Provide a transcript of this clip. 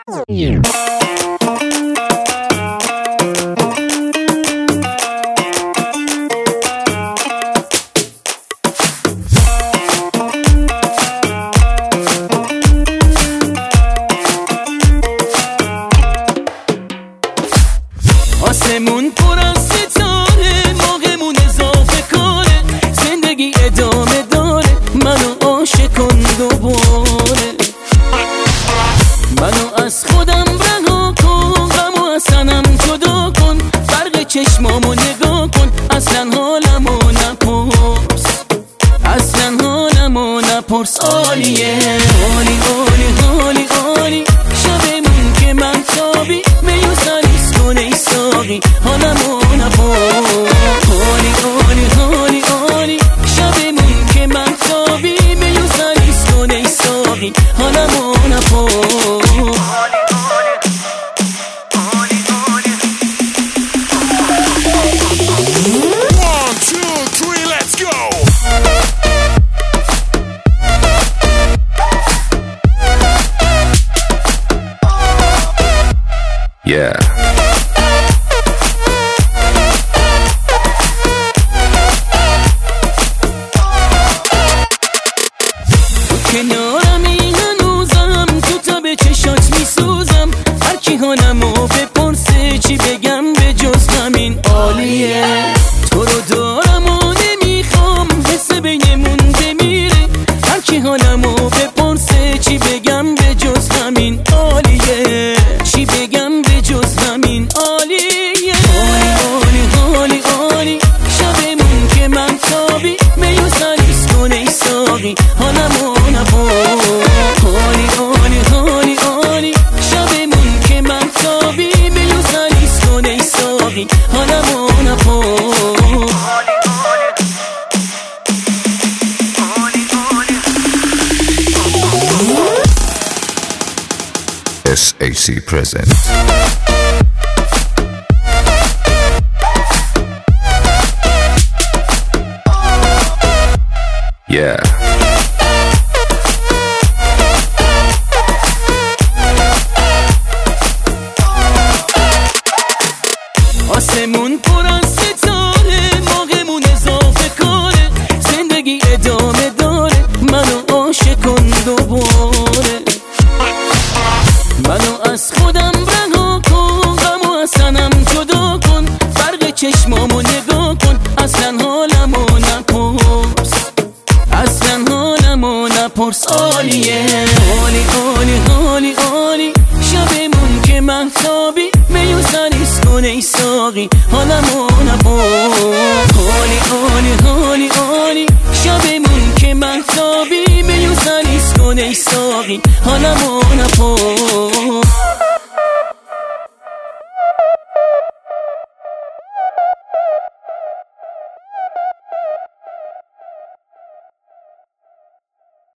آسمون پر از ستاره، موقعمون اضافه کاره، زندگی ادامه داره، منو عاشق کن دوباره، منو از خودم رها کن، غمو از تنم جدا کن، فرق چشمامو نگاه کن، اصلا حالمو نپرس، اصلا حالمو نپرس. عالیه عالی عالی عالی عالی، شبمون که من تابی میو سریس کن ای ساقی، حالمو نپرس. عالی عالی عالی عالی، شبمون که من تابی میو سریس کن ای ساقی، حالمو نپرس. Yeah. کنارمی هنوزم، تو تا به چشات میسوزم، هر کی حالمو بپرسه چی بگم به جز همین عالیه. تو رو دارم و نمیخوام، حس بینمون بمیره، هر کی حالمو بپرسه چی بگم به جز همین عالیه، چی بگم به جز همین عالیه. عالی عالی عالی عالی، شبمون که من تابی میو سریس کن ای ساقی، حالمو نپرس. عالی عالی عالی عالی، شبمون که من تابی میو سریس کن ای ساقی، حالمو نپرس. SAC present. Yeah. آسمون پر از ستاره، موقعمون اضافه کاره، زندگی ادامه داره، منو عاشق کن دوباره، منو از خودم رها کن، غمو از تنم جدا کن، فرق چشمامو نگاه کن، اصلا حالمو نپرس، اصلا حالمو نپرس. عالیه عالی عالی عالی عالی، شبمون که مهتابی میو سریس کن ای ساقی، حالمو نپرس. عالی عالی عالی عالی، شبمون که مهتابی میو سریس کن ای ساقی، حالمو نپرس.